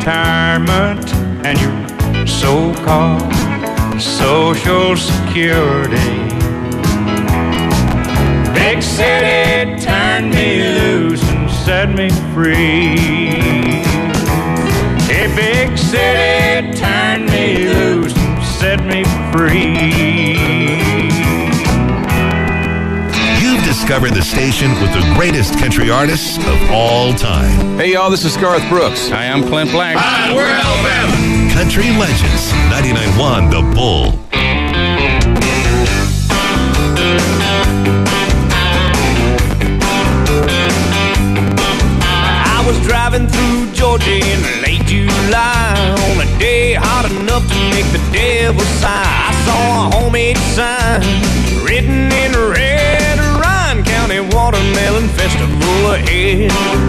retirement and your so-called Social Security. Big city turned me loose and set me free. Hey, big city turned me loose and set me free. You've discovered the station with the greatest country artists of all time. Hey, y'all, this is Garth Brooks. Hi, I'm Clint Black. Hi, we're Alabama. Country Legends, 99.1 The Bull. I was driving through Georgia in late July on a day hot enough to make the devil sigh. I saw a homemade sign written in red, Ryan County Watermelon Festival ahead.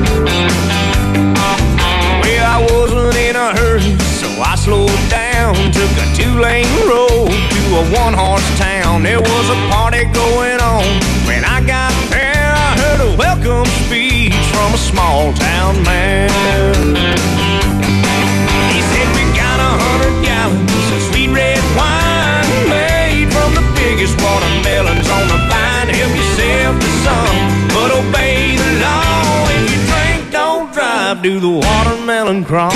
Well, I wasn't in a hurry, so I slowed down, took a 2-lane road to a 1-horse town. There was a party going on. When I got there, I heard a welcome speech from a small town man. He said, we got 100 gallons of sweet red wine made from the biggest watermelons on the vine. Help yourself to some, but obey the law. If you drink, don't drive, do the watermelon crawl.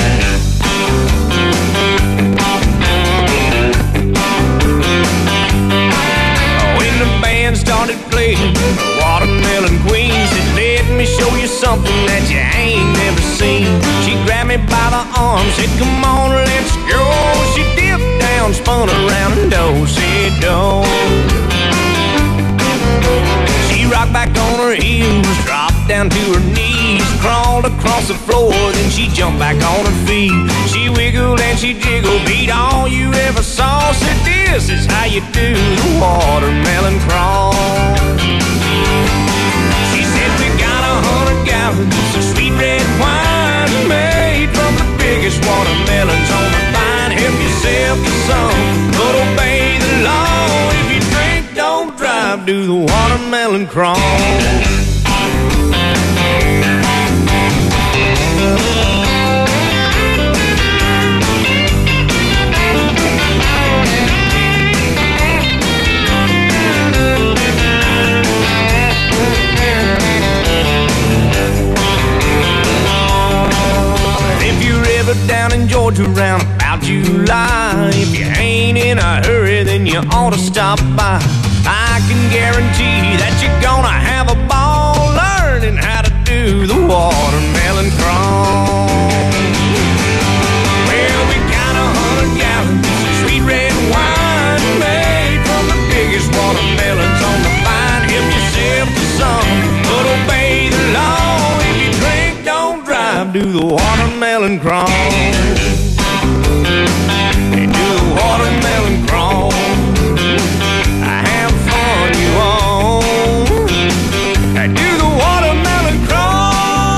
When the band started playing, the Watermelon Queen said, let me show you something that you ain't never seen. She grabbed me by the arm, said, come on, let's go. She dipped down, spun around, and do-si-do. She rocked back on her heels, dropped down to her knees, crawled across the floor, then she jumped back on her feet. She wiggled and she jiggled, beat all you ever saw. Said, this is how you do the watermelon crawl. She said, we got 100 gallons of sweet red wine made from the biggest watermelons on the vine. Help yourself to some, but obey the law. If you drink, don't drive, do the watermelon crawl. Down in Georgia round about July, if you ain't in a hurry, then you ought to stop by. I can guarantee that you're gonna have a ball learning how to do the watermelon crawl. Well, we got 100 gallons of sweet red wine made from the biggest watermelons on the vine. Help yourself to some, but obey the law. If you drink, don't drive, do the watermelon crawl. They do the watermelon crawl. Have fun, you all. They do the watermelon crawl.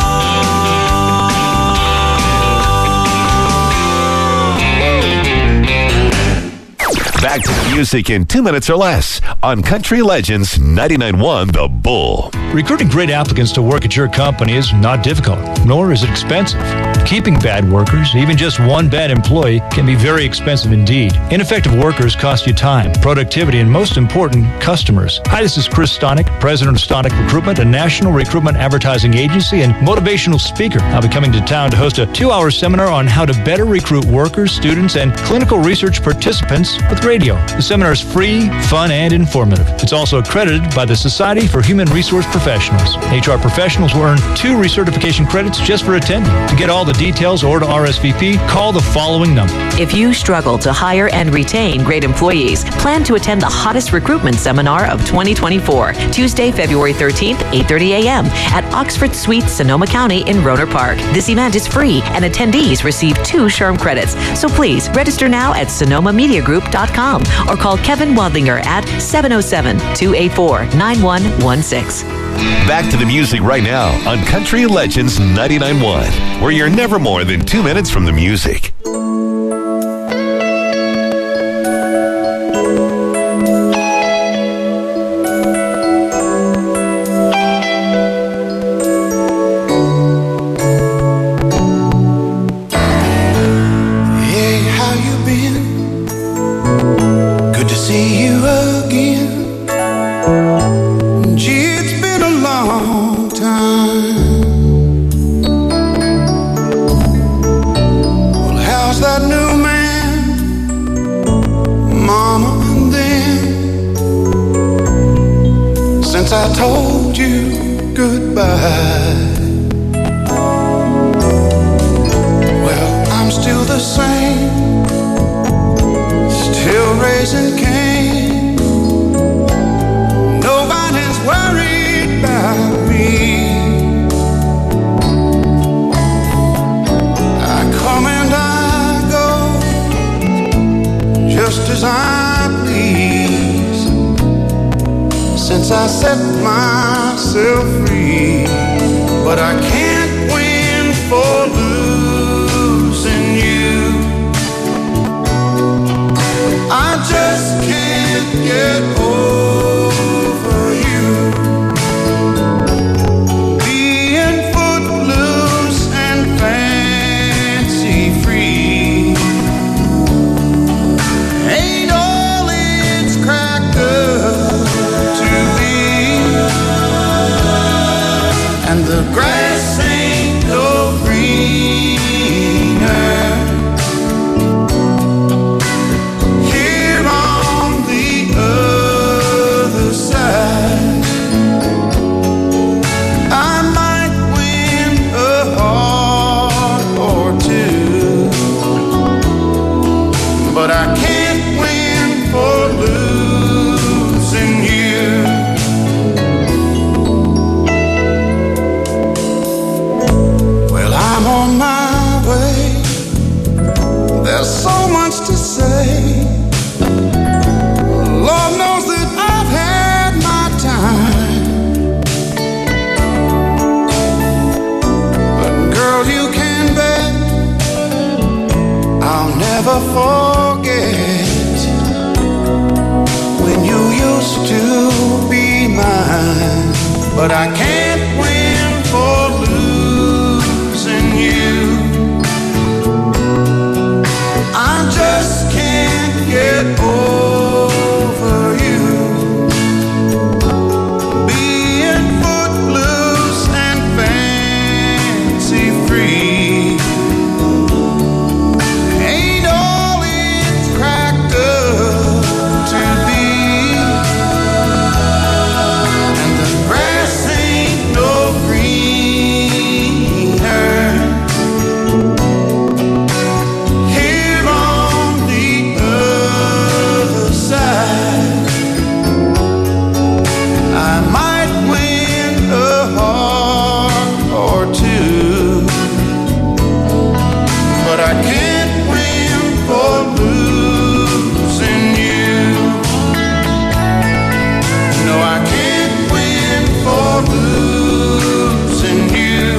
Back to the music in 2 minutes or less on Country Legends 99.1 The Bull. Recruiting great applicants to work at your company is not difficult, nor is it expensive. Keeping bad workers, even just one bad employee, can be very expensive indeed. Ineffective workers cost you time, productivity, and most important, customers. Hi, this is Chris Stonick, president of Stonick Recruitment, a national recruitment advertising agency and motivational speaker. I'll be coming to town to host a 2-hour seminar on how to better recruit workers, students, and clinical research participants with radio. The seminar is free, fun, and informative. It's also accredited by the Society for Human Resource Professionals. HR professionals will earn 2 recertification credits just for attending. To get all the details or to RSVP, call the following number. If you struggle to hire and retain great employees, plan to attend the hottest recruitment seminar of 2024, Tuesday, February 13th, 8:30 a.m. at Oxford Suites, Sonoma County in Rohnert Park. This event is free and attendees receive 2 SHRM credits. So please register now at sonomamediagroup.com or call Kevin Wadlinger at 707-284-9116. Back to the music right now on Country Legends 99.1, where you're never more than 2 minutes from the music. set myself free, but I can't win for losing you. I just can't get over you. Being footloose and fancy free ain't all it's cracked up to be. And the grass ain't no greener here on the other side. I might win a heart or two, but I can't win for losing you. Well, I'm on my way. There's so much to say. Lord knows that I've had my time, but girl, you can bet I'll never forget when you used to be mine. But I can't win for losing you. I just can't get over you. Being footloose and fancy free ain't all it's cracked up to be. And the grass ain't no greener here on the other side. I might win a heart or two, but I can't win for losing you. No, I can't win for losing you.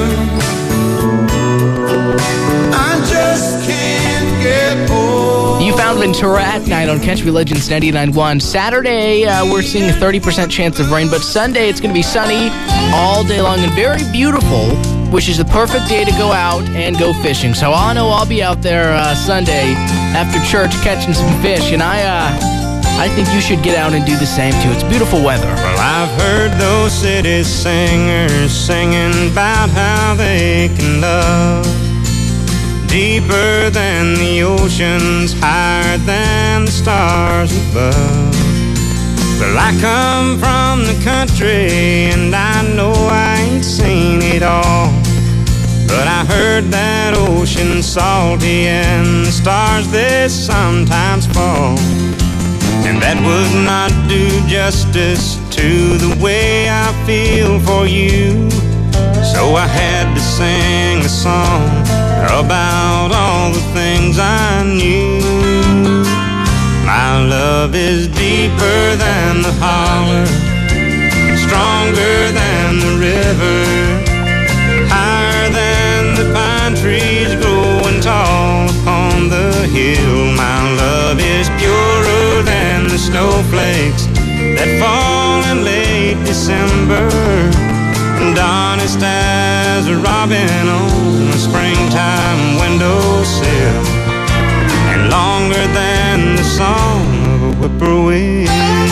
I just can't get over. You found Ventura at night on Country Legends 99.1. Saturday, we're seeing a 30% chance of rain, but Sunday it's going to be sunny all day long and very beautiful, which is the perfect day to go out and go fishing. So I know I'll be out there Sunday after church catching some fish, and I think you should get out and do the same too. It's beautiful weather. Well, I've heard those city singers singing about how they can love deeper than the oceans, higher than the stars above. Well, I come from the country and I know I ain't seen it all, but I heard that ocean's salty and the stars they sometimes fall. And that would not do justice to the way I feel for you. So I had to sing a song about all the things I knew. My love is deeper than the holler, stronger than the river, higher than the pine trees growing tall upon the hill. My love is purer than the snowflakes that fall in late December, and honest as a robin on a springtime windowsill, and longer than the song of a whippoorwill.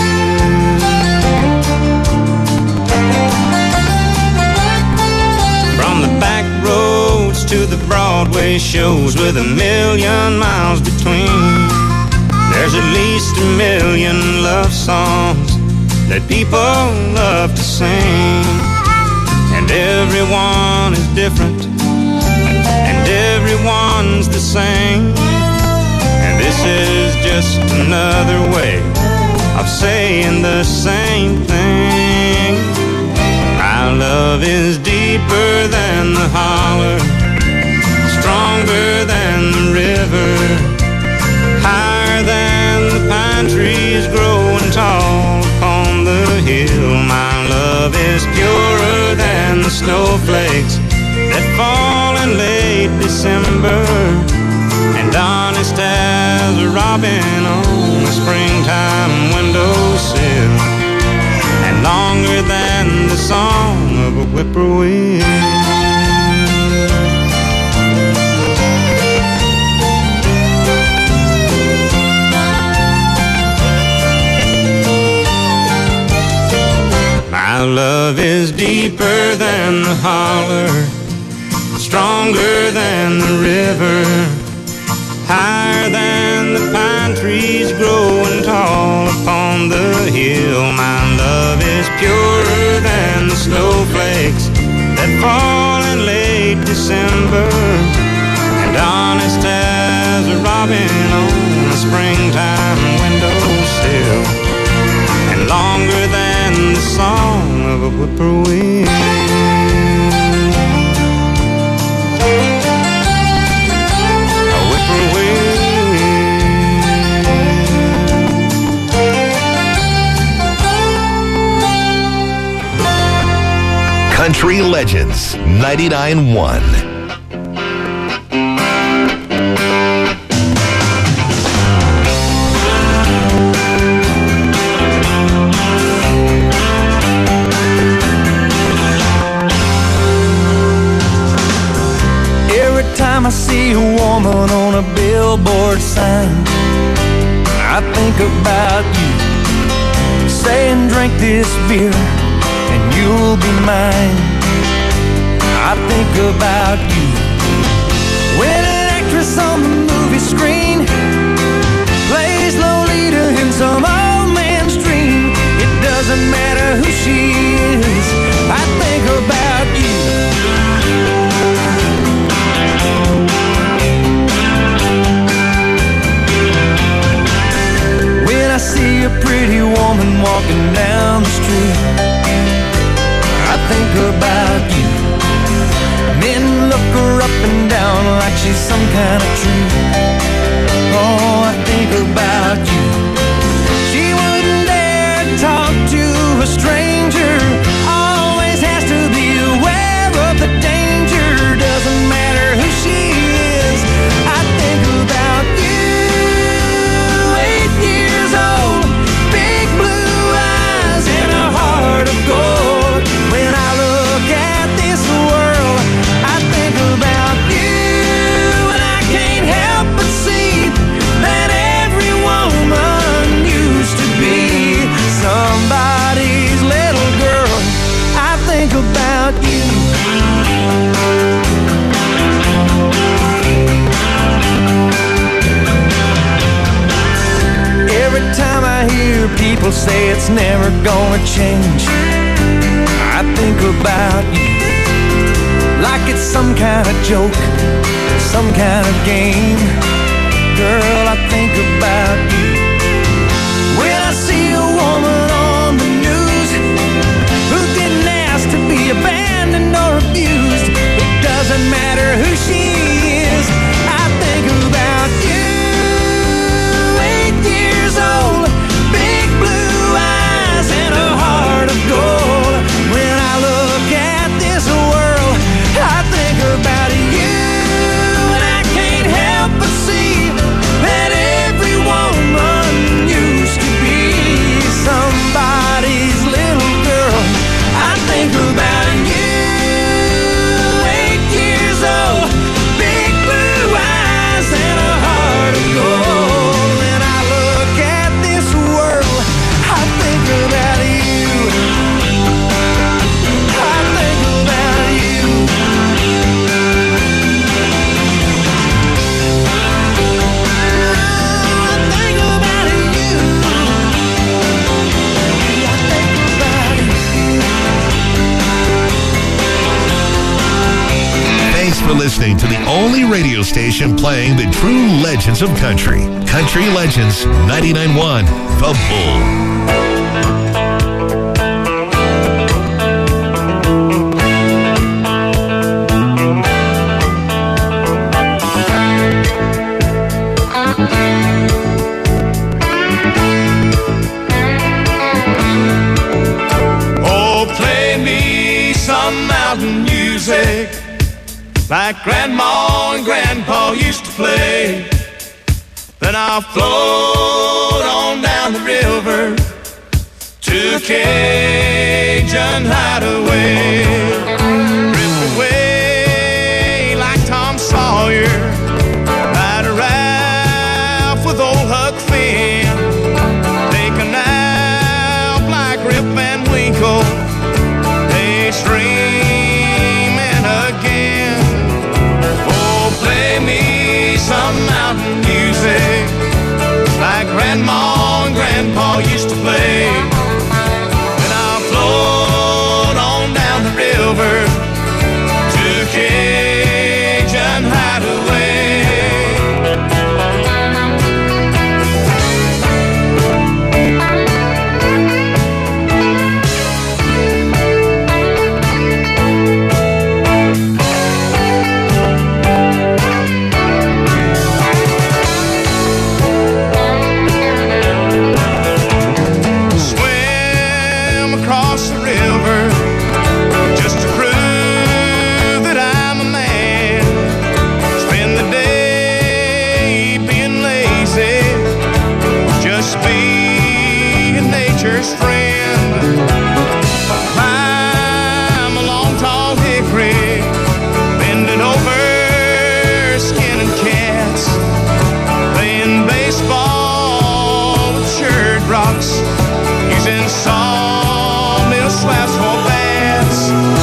From the back roads to the Broadway shows with 1,000,000 miles between, there's at least 1,000,000 love songs that people love to sing. And everyone is different, and everyone's the same. And this is just another way of saying the same thing. Our love is deeper than the holler, stronger than the river, higher than the pine trees growing tall upon the hill. My late December, and honest as a robin on a springtime windowsill, and longer than the song of a whippoorwill. My love is deeper than the holler, stronger than the river, higher than the pine trees growing tall upon the hill. My love is purer than the snowflakes that fall in late December, and honest as a robin on a springtime windowsill, and longer than the song of a whippoorwill. A whippoorwill. Country Legends 99.1. I see a woman on a billboard sign, I think about you, saying drink this beer and you'll be mine. I think about you when an actress on the movie screen plays Lolita in some old man's dream. It doesn't matter who she is, I think about you. I see a pretty woman walking down the street, I think about you. Men look her up and down like she's some kind of treat. Oh, I think about you. She wouldn't dare talk to a stranger, always has to be aware of the danger. Doesn't matter who she is, I think about you. 8 years old, big blue eyes and a heart of gold. When I look at this world, I think about you, and I can't help but see that every woman used to be somebody's little girl. I think about you. Every time I hear people say it's never gonna change, I think about you like it's some kind of joke, some kind of game. Girl, I think about you when I see a woman on the news who didn't ask to be abandoned or abused. It doesn't matter who she is, I think about you. 8 years old, big blue eyes and a heart of gold. When I look at this world, I think about you, and I can't help but see that every woman used to be somebody's little girl. I think about you. 8 years old, big blue eyes and a heart of gold. When I look at this world, I think about you. I think about you. I think about you. I think about you. Thanks for listening to the only radio station playing the true legends of country. Country Legends 99.1, The Bull. Oh, play me some mountain music like Grandma and Grandpa used to play. Then I'll float on down the river to a Cajun hideaway. Drift away like Tom Sawyer, ride a Ralph with old Huck Finn, take a nap like Rip Van Winkle, daydreaming again. Oh, play me some mountain music like Grandma and Grandpa used to play. Then I'll float on down the river to Cajun hideaway. Nature's friend. Climb a long tall hickory, bending over, skinning cats, playing baseball with shirred rocks, using sawmill swabs for bats.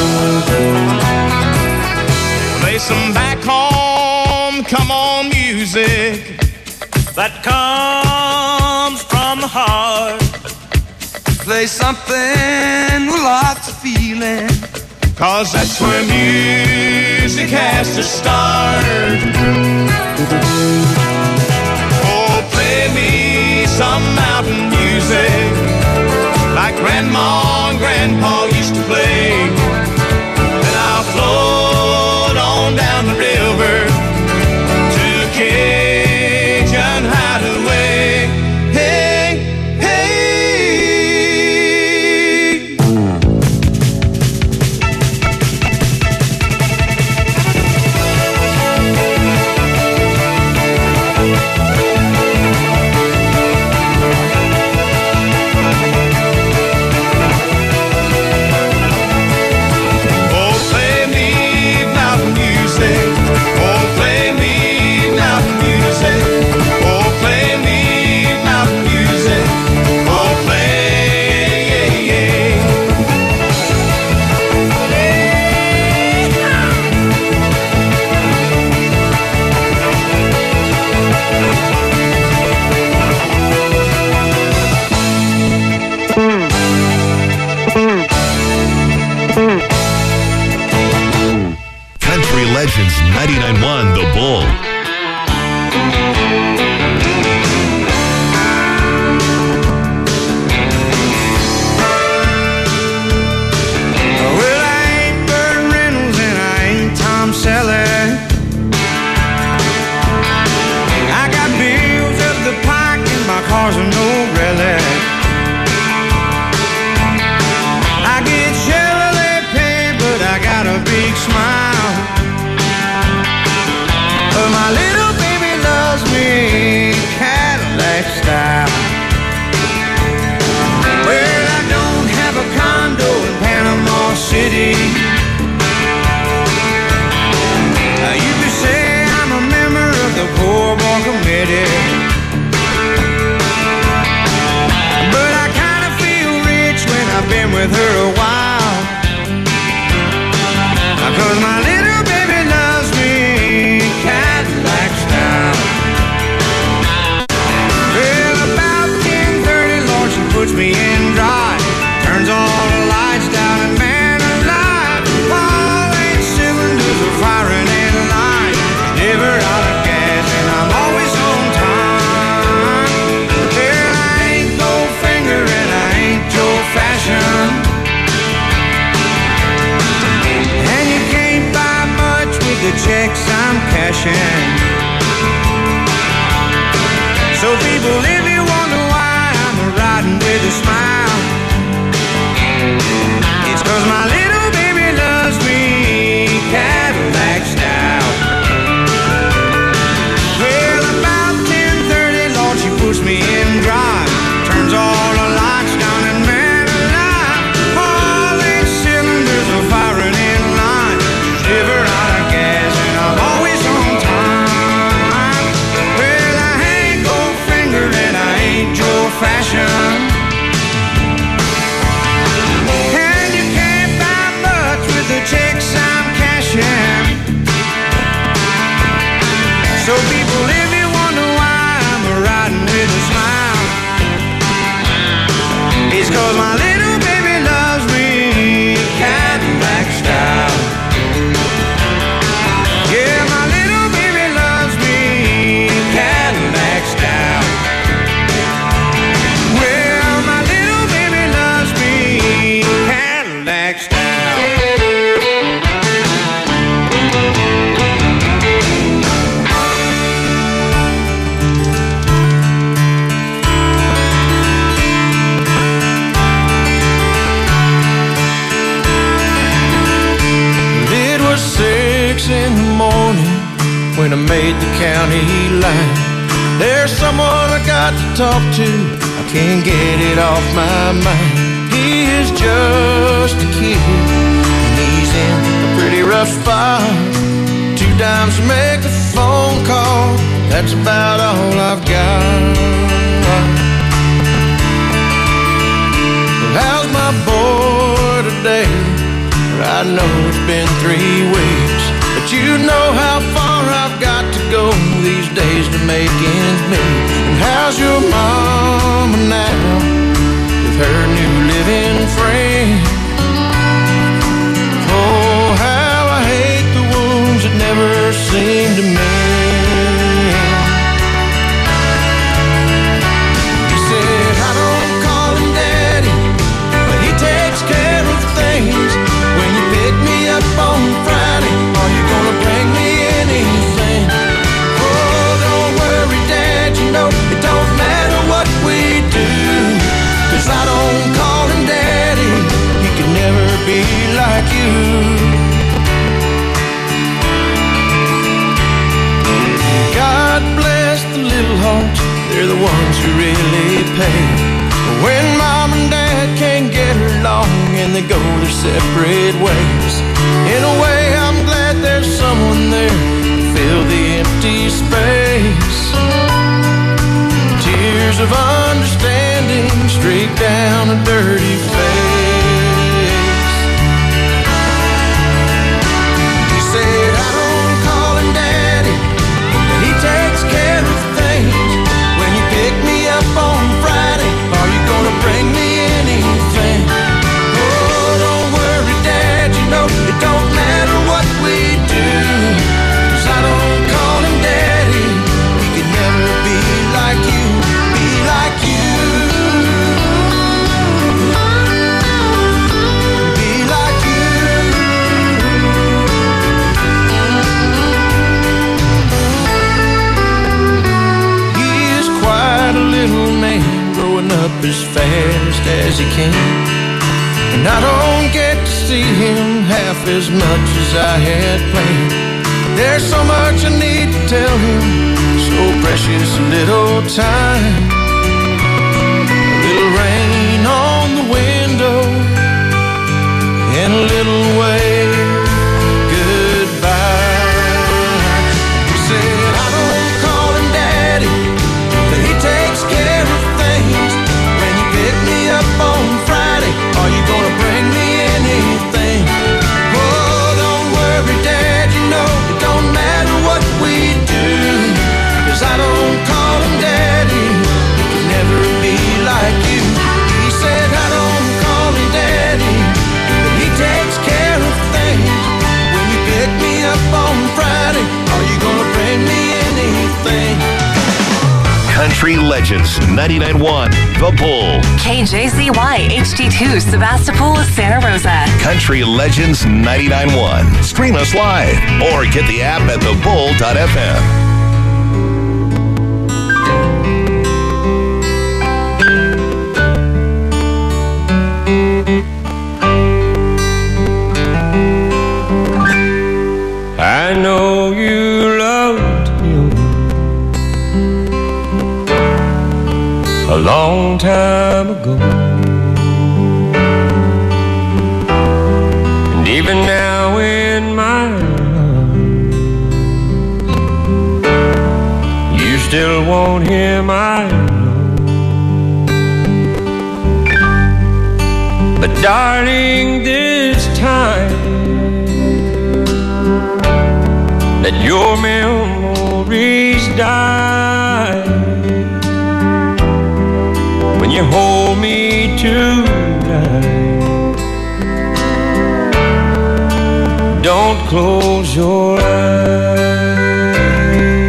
Play some back home, come on music that comes from the heart. Play something with lots of feeling, 'cause that's where music has to start. Oh, play me some mountain music like Grandma and Grandpa used to play. Then I'll float on down the river to Cajun hideaway. Hey, hey. Legends 99.1 The Bull. Well, I ain't Burt Reynolds and I ain't Tom Selleck. I got bills up the pike and my car's a no relic. I get Chevrolet pay, but I got a big smile. But my little baby loves me Cadillac style. Well, I don't have a condo in Panama City. You could say I'm a member of the Poor Boy Committee. But I kind of feel rich when I've been with her a while. 'Cause my little baby loves me Cadillac style. Well, about 10:30, Lord, she puts me in drive, turns all the lights down, and man alive, all 8 cylinders are firing in line. Never out of gas, and I'm always on time. Well, I ain't Goldfinger and I ain't Joe Fashion, and you can't buy much with the checks I'm cashing. So people, if you wonder why I'm riding with a smile, it's 'cause my little baby loves me Cadillac style. So people, if you wonder why I'm riding with a smile, it's 'cause my little baby loves me Cadillac style. Yeah, my little baby loves me Cadillac style. Well, my little baby loves me Cadillac style. It was 6 in the morning when I made the county line. There's someone I got to talk to, I can't get it off my mind. He is just a kid, and he's in a pretty rough spot. 2 dimes to make a phone call, that's about all I've got. Well, how's my boy today? I know it's been 3 weeks, but you know how far I've got to go these days to make ends meet. And how's your mama now with her new living friend? Oh, how I hate the wounds that never seem to mend. He said, I don't call him daddy, but he takes care of things. When you pick me up on Friday, are you gonna bring me anything? Oh, don't worry, Dad, you know it don't matter what we do, 'cause I don't call him daddy, he can never be like you. God bless the little hearts, they're the ones who really pay. When Mom and Dad can't get along and they go their separate ways, in a way I'm glad there's someone there to fill the empty space. Tears of understanding streak down a dirty face. He said, I don't call him daddy, but he takes care of things. When you pick me up on Friday, are you gonna bring me anything? Oh, don't worry, Dad, you know it don't matter what we do, 'cause I don't call him daddy, he could never be like you, be like you. Be like you. He is quite a little man, growing up as fast as he can, and I don't get to see him half as much as I had planned. There's so much I need to tell him, so precious little time. A little rain on the window, and a little wave goodbye. He said, I don't call him daddy, but he takes care of things. When you pick me up on Friday, are you gonna bring me anything? Oh, don't worry, Dad, you know it don't matter what we do, 'cause I don't call him daddy, he can never be like you. He said, I don't call him daddy, but he takes care of things. When you pick me up on Friday, are you gonna bring me anything? Country Legends 99.1 The Bull. KJZY HD2 Sebastopol, Santa Rosa. Country Legends 99.1. Stream us live or get the app at thebull.fm. I know you loved him a long time ago, and even now in my arms, you still want him, I know. But darling, this time let your memories die. When you hold me tonight, don't close your eyes.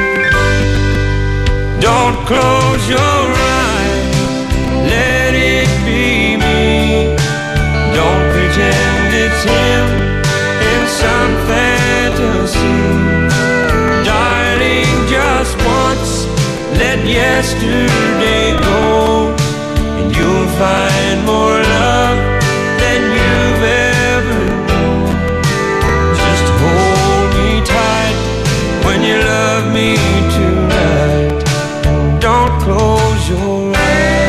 Don't close your eyes, let it be me. Don't pretend it's him in some fantasy. Darling, just once, let yesterday go, and you'll find more love than you've ever known. Just hold me tight when you love me tonight, and don't close your eyes.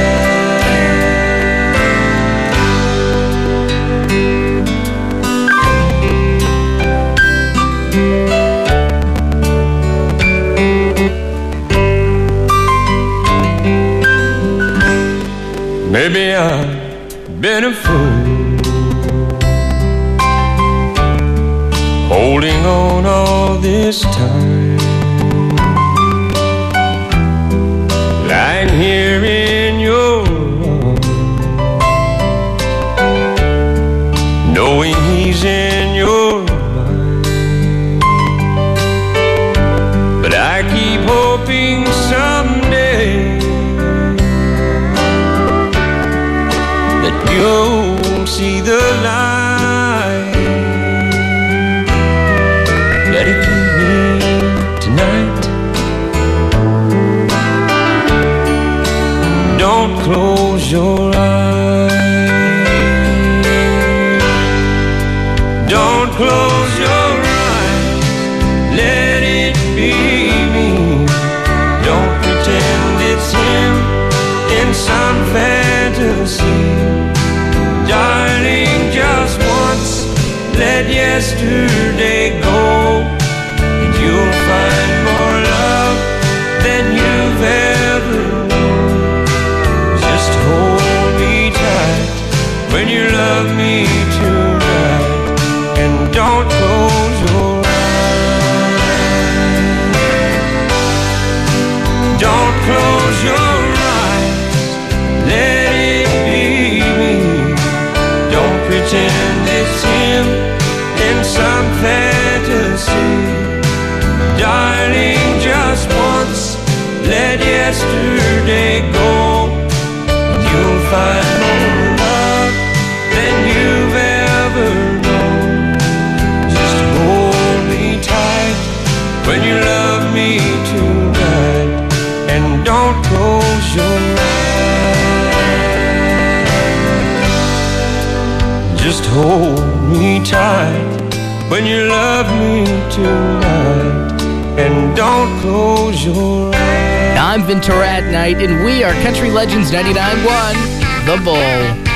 Maybe I've been a fool, holding on all this time, lying here in your arms, knowing he's in your mind. But I keep hoping someday you'll see the light. Let it be me tonight. Don't close your eyes. Don't close your eyes, let it be me. Don't pretend it's him in some fantasy. Darling, just once, let yesterday go, and you'll find more love than you've ever known. Just hold me tight when you love me tonight, and don't close your eyes. Don't close your eyes, let it be me. Don't pretend it's him in some fantasy. Darling, just once, let yesterday go, and you'll find more love than you've ever known. Just hold me tight when you love me tonight, and don't close your eyes. Just hold me tight when you love me tonight, and don't close your eyes. I'm Ventura at Night, and we are Country Legends 99.1, The Bull.